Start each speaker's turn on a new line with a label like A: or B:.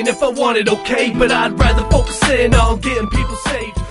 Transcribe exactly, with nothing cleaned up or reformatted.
A: if I wanted, okay, but I'd rather focus in on getting people saved.